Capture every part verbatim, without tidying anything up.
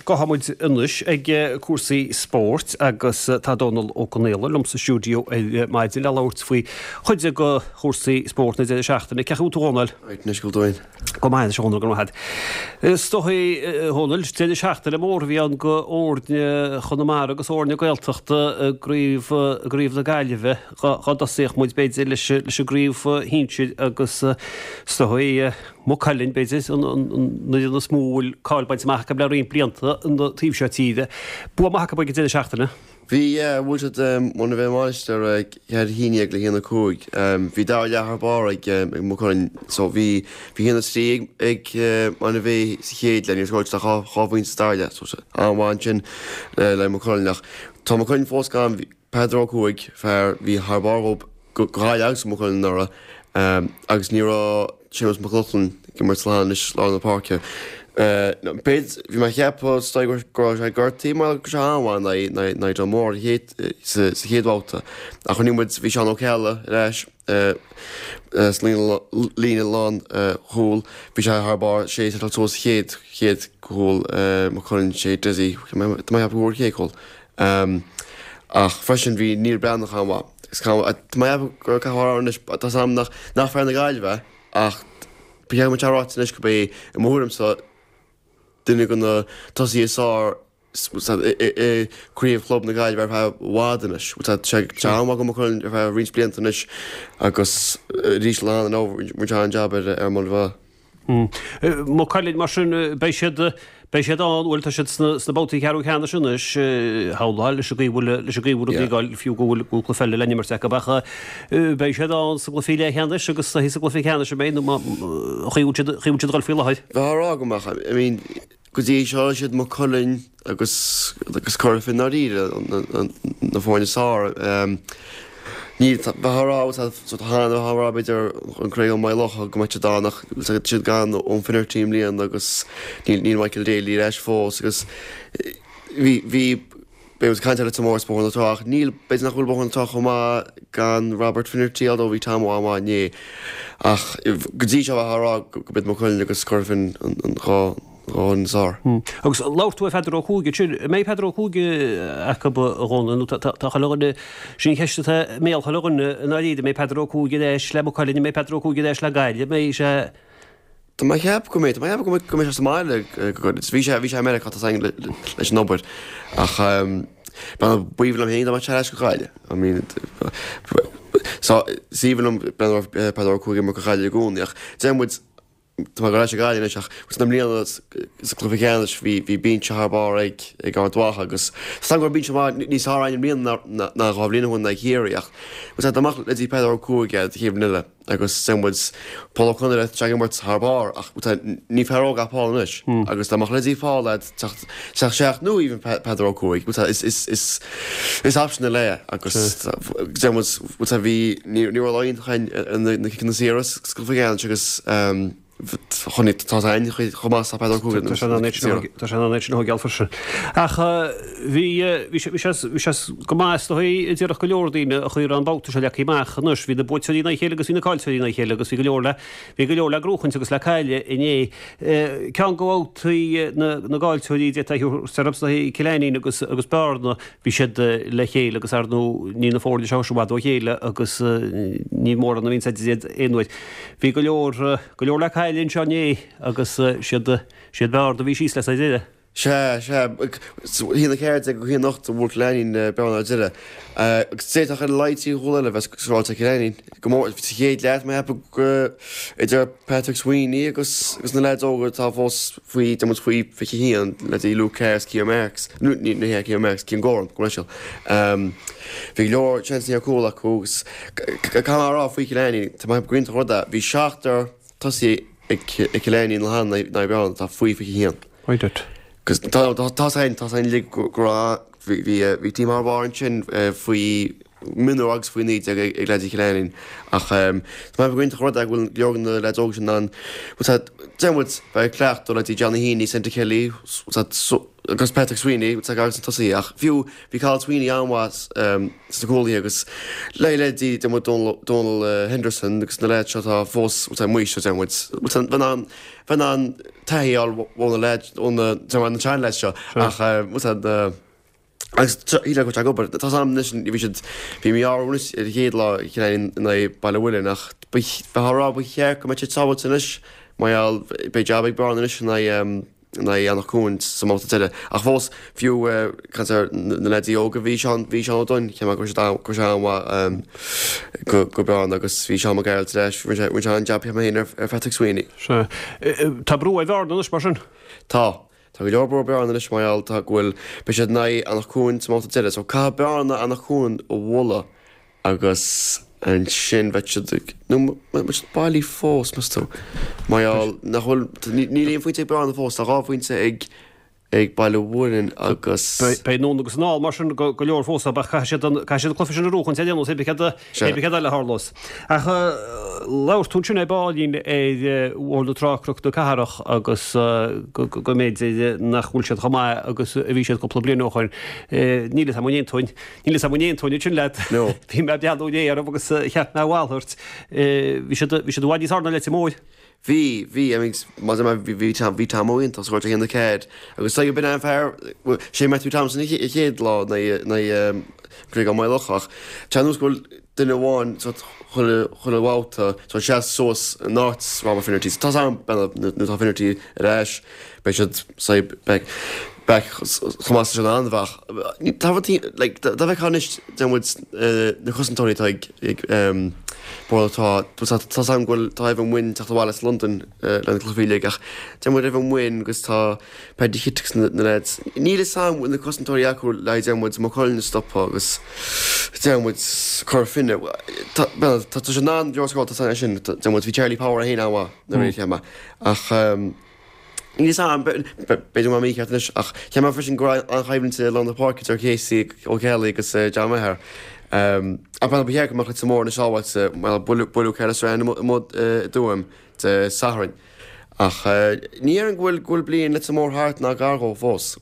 gohamid inis ag cuasaí sport agus tá Donald O'Connell lom sa stúdio maidid le láirt faoi chuide go chósaí sport na seachtainna ceú Donald. Nes go dóin. Go maidid seanna go had. Stochaí Honal te seachtainna mór bhí an go ordne chunamara agus orne gailteachta gríomh gríomh na gaiileh chu séoch muid beidir leis leis gríomh hínseid agus stochaí mo callinn beidir na smúil cáilbaint macha go le rion blianta an tíomh tíide. Bua macha go dtí seachtainna? Bhí bhúltead mna bheith máistear ar híine le héanana cúig. Bhí dá lethar bar ag mo chuinn so bhí bhí héanana trí ag mana bheith sa chéad le níos gáilte chábhaint stáile anháin sin le mo chuinnach. Tá mo chuinn fós gan Pedro cúig fear bhí thbáróp go gáil agus mo chuinn nara agus ní Seamus McLaughlin go mar sláán is lá na páce. Bid bhí mar cheappa staigur a gurtaí mar go se anháin na do mór sa chéadháta. A chun nímuid bhí seán ó ceala leis lína lán húil, bhí sé thbar sé tó chéad chéad húil mar chuinn sé dizí, Tá heappa úr chéáil. Ach freisin bhí níor breannach anhá. Tá gur cathárnis tá samnach nach fear na gaiilbheith ach bhí mu teráis go bé i mórm sa duine go na tosaí sá chríomh club na gaiil bhar bheith bhádanis. teá go chuinn ar bheith rís bliantanis agus rís lá an ábhar mu an jab ar má bheith. Má cailín mar sin bei siad bei siad an bhfuil si sna bbátaí cearú cheanna sin is háláil leis bhfuil leis bhúr gáil fiú gohfuil go fellile lenne mar techa bacha bei siad an sa glufiile cheanna agus hí sa glufi cheanna sem béin chiúte gáil fiúlaid. Bhárá go mecha, I mean go dtí seo siad má choinn agus agus chorfin á ríre na fáinna sá. Ní bhrá hána hárá beidir an créil mai locha go meite dánach siad gan ón finir tím líon agus ní Michael Daly leis fós agus bhí be caiinte le mór spór natáach. Níl beidir nach bhfuil bóna tá má gan Robert Finnertíal ó bhí tam amá né ach go dtí seo bhrá go bit má chuinn agus corfin an rá Rán sár. Agus láirtú a Pedro Cúige mé Pedro Cúige acha rónna tá chaganna sin cheiste mé chaganna na ríide mé Pedro Cúige éis le choilíní mé Pedro Cúige éis le gaiile mé sé Tá mai cheap go méid, mai go go mé máile go bhí sé bhí sé mé chu leis nóbert ach ban buomh am héana te leis go gaiile. I mean síhanm ben Pedro Cúige mar go gaiile gúnaach. Déimmuid Tá go leis gáine seach gus na mlíana sa cluficeannis bhí bhí bín se thbár ag ag an dwacha agus san gur bín níos háráin mlíana na ráblína chun na chéireach. Gus amach le dtí Pedro Cúige chéobh nile agus sammuid Paul O'Connell te mar thbár ach ní ferrá gapáis agus amach le dtí fáil seach seach nó íhann Pedro Cúige is opsna le agus bhí ní láon chain na cicnas cluficeannis agus chonig táin chomás a Pedro Cúige Tá sé an éit nó gealfarse. Ach bhí go más hí ddíach go leordaíine a chuir an báta se le chéach nus hí na buína chéile agus hína cáiltína chéile agus hí go leorla hí go leorla grúchann agus le caiile iné cean go átaí na gáiltíí de starps na ciléín agus agus barna bhí siad le chéile agus arú ní na fórla seáú chéile agus ní mór an vín éonid. Bhí go leor go leor le Lynn Seané agus siad siad bhar do bhí síos leis éide. Se se hína céir go hí nacht bhút leín bena diire. Agus séach an leití hóla bheits ráilta léín. Go mór chéad leat me hepa idir Patrick Sweeney agus gus na leid ógur tá fós faoi de faoi fi híían le í Luke Cares Cí Mercs. Nu ní na Cí Mercs cin gáin go leisiil. Bhí leor chanceí cóla agus camrá faoi léín tá mai grint ruda bhí seachtar tosí ag léín le han na beán tá faoi fi hían. Oidet. Cos tá ein tá ein lig gra hí tí marbar sin faoi minú agus faoi ní ag leidí léín ach má goint chu ag bhfuil legan le óg sin an Zemwyd, fe clacht o'r ydi Johnny Heaney, Santa Kelly, agos Patrick Sweeney, wyt ag agos yn tosi, ach fiw, fi cael Sweeney anwas, um, sy'n gwoli agos, leile di, Zemwyd Donald uh, Henderson, agos na leid siot a fos, wyt ag mwysh o Zemwyd, wyt ag fyna'n, fyna'n tahi al o'n y leid, o'n y, Zemwyd yn chan leid sio, ach wyt ag, Agus híle go te gobar, Tá am bhí si bhí mí áúnas ar héad le cin na bailhfuile nach bethárá bu chéir go te táhatais maiall be jobig branis na na annach cún sa máta teile. Ach fós fiú na ledí óga bhí seán bhí seán doin ce go go seanha go beán agus bhí seán gail leis bhí an jobí héana ar Patrick Sweeney. Tá brú é bhhardanas mar sin? Tá. Tá go leor bearna leis maiall tá ghfuil be sé na annach cún sa máta teile, so cá bearna annach cún ó bhla agus an sin bheit nó bailí fós mas tú. Maiall nachhfuil ní líon faointe bearna fós, tá ráfuointe ag ag bailhúin agus Bei nó agus ná mar sin go leor fós a caiisiad clufi sin rúchan sé déanú sé le hálós. Ach leir tún sin é báilín é bhla trácrocht do caharach agus go méid nach bhúil siad chamá agus a bhí siad go blianúchain. Níle amnéontóin, níle amnéontóin sin le bhí me beadú déar agus cheap na bhálthirt. Bhí sé bhhaidí sarna le móid. Bhí, bhí, mas bhí bhí tamóint as chuirte na céad. Agus tá bin an fear sé me tú tamsan i chéad lá na gré an maiilechach. Teanús goil duine bháin chula bháta so sé sós náit ráma finirtí. Tá an nó tá finirtí réis be sé bec chumás an anbhach. Tá bheith chanis na chusantóirí ag Bórtá tá sam ghfuil tá bh muin teachtáil London le chlufiíige ach te mu bh muin agus tá pedi hitas na leid. Níle sam na cosintóí acu le demuid má choilna stoppa agus demuid chur finne. Tá sé ná deorsáil san sin demuid bhí Charlie Power a hé áha na réithéama ach Ní sam beidir má mí ceis ach chear frisin go an chaimlinn London Park ar chéí ó chéala agus deamathir. Um, a pan bhé go mar chu mór na seáhaite má bulú ceras ra mód dúim de Saharin. Ach ní ar an ghfuil ghfuil blion le mór háart ná gargó fós.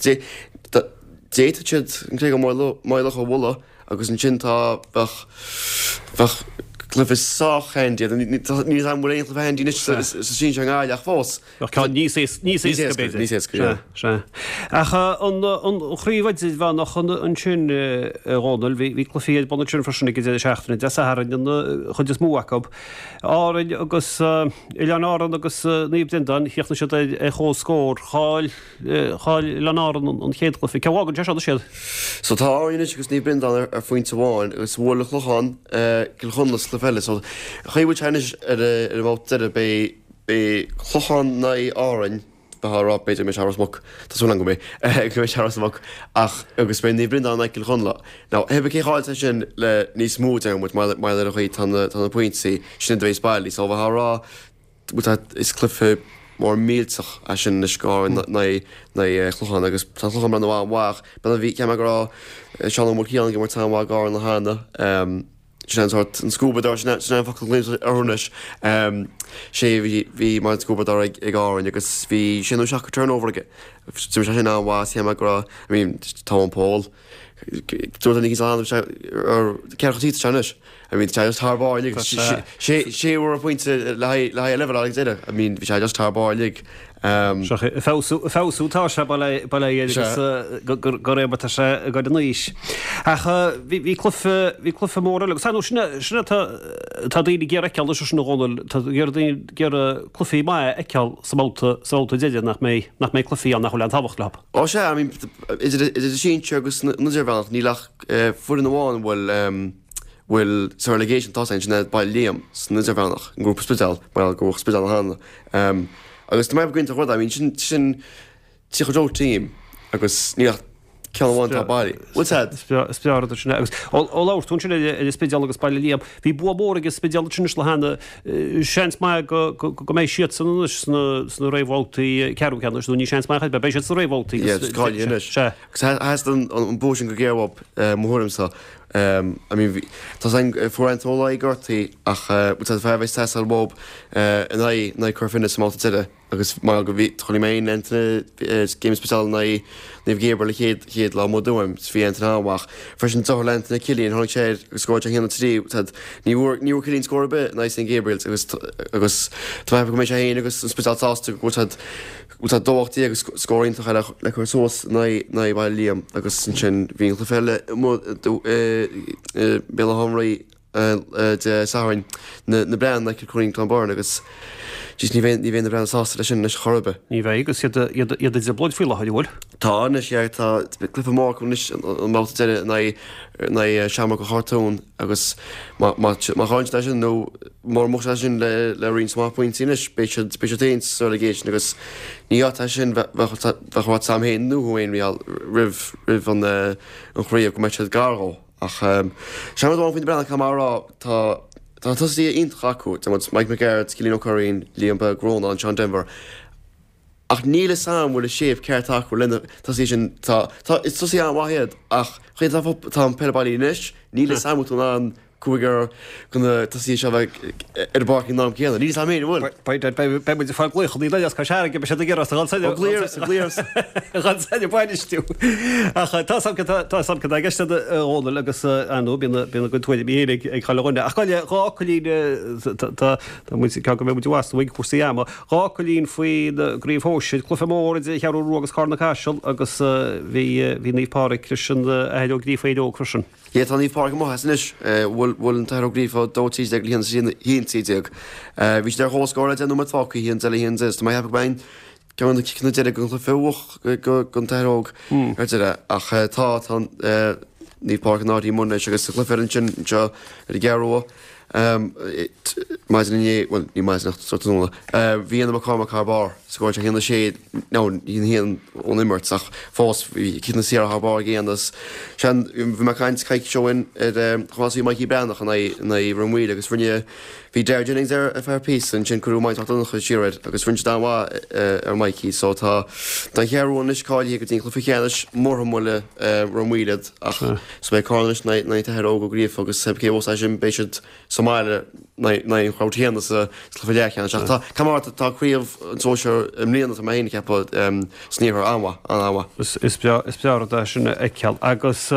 Déta siad an clé go maiilech ó bhla agus an sin tá bheith glyfis sáchan diad ní am bhfuil éon bhein dí sin an gáileach fós. Níos é Ach an chríomhaid bhe nach an sin ránal hí clufiad bonna sin farsinna go dé seachtainna de Saharin chud is múhacob. Áraid agus leanáran agus níomh dindan chiaachna siad é chó scór cháil leanáran an chéad clufi. Cehágan de sead siad? So tá áine agus níomh dindan ar faointe bháin agus bhla chluchan gilchunlas le felle. So chaibhid tenis ar a bhte be chluchan na árain Bahar beidir me searasmach Tású an go mé go mé searasmach ach agus be ní brinda an eicil chunla. Ná heb ché háilte sin le níos smúd an mu mai le chuí tanna pointí sin drééis bailí, so bhará is clufe mór mílteach a sin na scáin na chluchan agus tá chluchan an bháach, ben a bhí ce gorá sean mór cían go mar táhá gá na hána. Sin sort an scúbadar sin fa léir arnis sé bhí mar scúbadar ag gáin agus bhí sin seach turnover aige. Su sin áhá sé gra Tom Paul tú ní an cechatí senis. I mean, just harbáig sé bhar a pointinte le le ag déide. I mean, bhí sé just harbáig. Fásútá se go réibata se go den níos. Bhí clufa mór agus sinna sinna tá daoine ggéar eiceal leis sin nóil ggéar clufií mai eiceal samálta déide nach mé nach mé clufií an nachhfuil an táhacht le. Ó sé idir síinte agus nuidir nílach fu an bháin bhfuil bhfuil sa relegation tá sin sinna ba Liam san nuidir bhenach an grúpa spital bail go spital hána. Agus tá mé goint a chud a sin sin tí chodó tím agus níach ceanháin tá bailí. What's that? Spiar sinna agus ó láir tún sinna i spideal agus bailí Liam. Bhí bu mór agus spideal sin le hena seans mai go méid siad san sna réhháltaí ceú ceanú ní seans mai be béisiad sa réhháltaí. Gus an bósin go ggéirhab mórmsa Um, I mean, tá ein fuantóla i gortaí ach bud fehheith tesal bob in na chufinna sem máta tiide agus má go bhí choí mé enta game special na níh gébar le chéad chéad le módúim hí an ámach fre an to lenta na cilíonn tháinig sé scóir a chéanana trí níú níú cilín scóbe na sin Gabriel agus agus tá go mé sé héana agus an specialtásta út dóchttaí agus scóirintach le chuir sós na bhail líam agus sin bhíon le felle be hamraí de sahain na brean le chuing tá barn agus Jis ní bhéon ní bhéon brenn sásta sin na chorbe. Ní bheith agus iad de blod fuiile haúil. Tá is sé tá clifa má is an máta deire na seaach go háún agus mááint lei sin nó mór mo sin le le rin smápointíis betéint soligéisisin agus níá sin bheá samhéin nóhain réal rih rih an an chréomh go meid gará ach seamáin fin brena chamrá tá Tá tosí intraú Mike McGarrett, Cilín O'Corrine, Liam Bergrona an Sean Denver. Ach níle sam bhfuil a séomh ceirtach bhfuil linda tá sin tá is tosí an wahéad ach chuid tá pebailí inis, níle samú an cuagar gona tasí se bheith ar barcin ná céanna. Ní mé bhfuil. Be muid fá gluch í leidir cá seaige be sé ggéras líir bainistú. Tá sam a giste óna agus anú bína go tuaide bíhénig ag chaáine. A chuile rácolín mu ce go mé was bhaig cuasaí ama. Rácolín faoi gríomhóisiid clufa mór chearú rugus cána caiisiil agus bhí nípára Christian a headú gríomhéidó Christian. Ie tá nípá go mó is bhfuil an teirgríomh dótíí ag líon sin híontíideag. Bhí sé ar hóscóir an nó tácha híon eile híon is, Tá heb bain ceanna cicna deire gon le féhch go teóg deire ach tá nípá an náí mna agus chluferan sin seo ar gearú. Mais ní ní mais nach soúla. Bhí an cáach bar scóir a chéanana sé ná híon híon ón immert ach fós cina si a bar géanas. Sean bhí mar caiint caiic seoin chuáí mai í brenach na romí agus rinne hí deir Jennings ar a fear pí an sin chuú maiid nach chu siad agus rin dáhá ar maicí só tá Tá chearún is cáilí go dtín chlufi chéanis mór mla romíad ach so mé cáis na teó go gríomh agus sebcé ó sin béisiid Somáile na chrátíanana sa slufiléchan Tá Camarta táríomh an sóisiir mlíanana am héana cepa sníomhar anha an áha. Is bear sinna eceal agus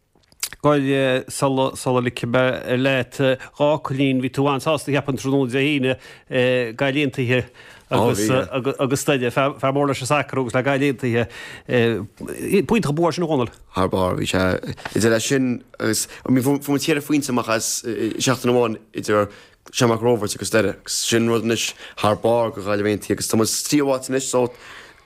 gáil sala le cibe leit rácolín ví túáin sásta heapan trónú a híine gaiilíontaithe agus staide fermórla se sacrúgus le gaiilíontaithe puinte búir sin hónal. Thbar bhí se lei sin agus fu tíar faointe amachchas seachtain amháin idir seach Rovers agus deire sin rudanis thbar go gaiilehhaintí agus tá tíomhhatain is só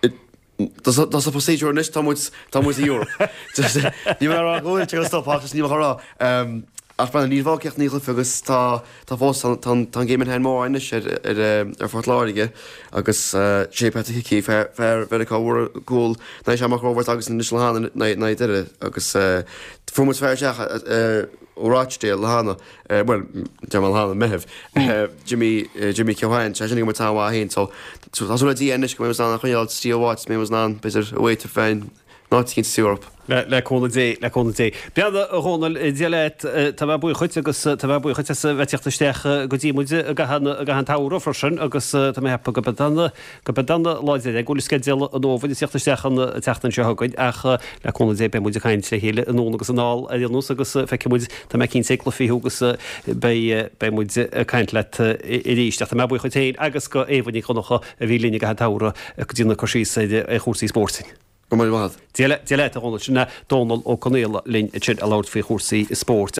Das a procedure is tá tá Euro. Ní mar goil te stopachas ní rá. Ach brenn ní bháceach níla agus tá tá fós tan géimen hen mór aine ar fortláige agus sé peí fear bheitá gúil na seach Rovers agus in Nislehanna na deire agus fumas fear seach óráidéal le hána well demal hána meheh Jimmy Jimmy Cehain sé sinnig mar táhá haon so tásúla dí enis go mé an chuáil stíomhát mé was ná beidir bhhaite féin ná cinn Europa. le cóna dé le cóna dé. Beada a hónal dialeit tá bh buí chuite agus tá bh buí chuite bheitteachtasteach go dtímuide a gahan táúra frosin agus tá hepa go bedanna go bedanna láide ag gúla scéal an nóhaid seachtasteach an teachtain se hagaid ach le cóna dé be muide caiint le héile an nóna agus an ná a dhéanú agus feicemuid tá me cinn sécla fiúgus be muide caiint le i ríiste. Tá me buí chutéin agus go éhaní chunacha a bhílíine gahan táúra go dtína cosí a chósaí spórting. Go mai bhad. Dialeit a hónal sinna Donald ó Conéla linn a láir fé chósaí spórt.